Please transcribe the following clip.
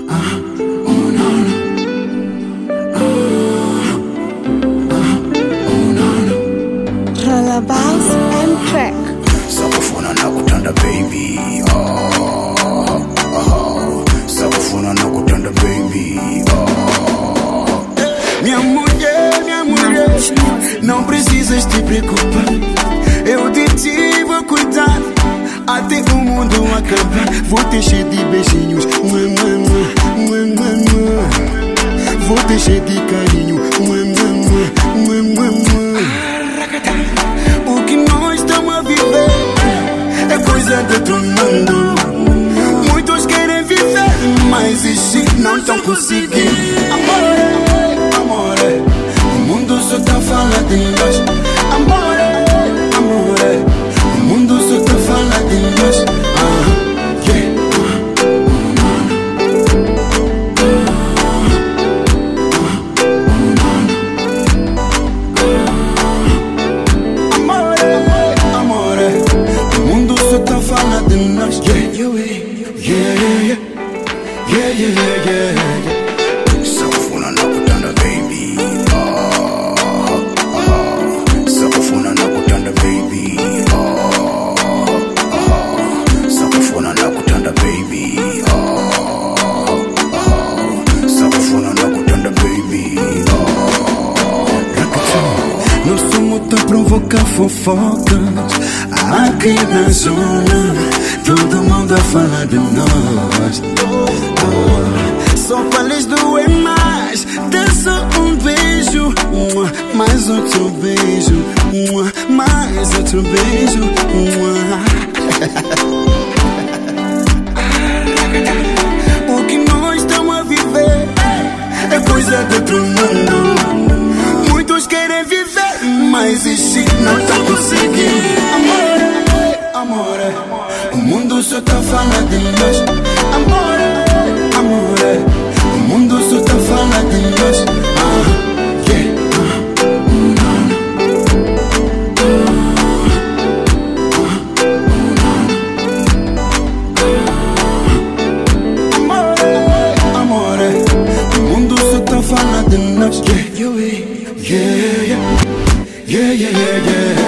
Lullabies and track. Sakufuna nakutanda baby, sakufuna nakutanda baby, Minha mulher, não precisas te preocupar. Eu de ti vou cuidar até o mundo acabar. Vou te encher de beijinhos, vou te encher de carinho, O que nós estamos a viver é coisa de outro mundo. Muitos querem viver, mas isso não estão conseguindo. Amore, o mundo só tá falando de nós. Amore, o mundo só tá falando de nós. Sakufuna nakutanda baby, sakufuna nakutanda baby, sakufuna nakutanda baby, sakufuna nakutanda baby. Nós somos tão provocar fofocas aqui na zona. Todo mundo a falar de nós. Só fales doer mais. Dê só um beijo, mais outro beijo, mais outro beijo. O que nós estamos a viver é coisa de outro mundo. Muitos querem viver, mas isso não tá conseguindo. Amore, o mundo só tá falando de nós. Amore, o mundo só tá falando de nós. Amore, o mundo só tá falando de nós. Yeah.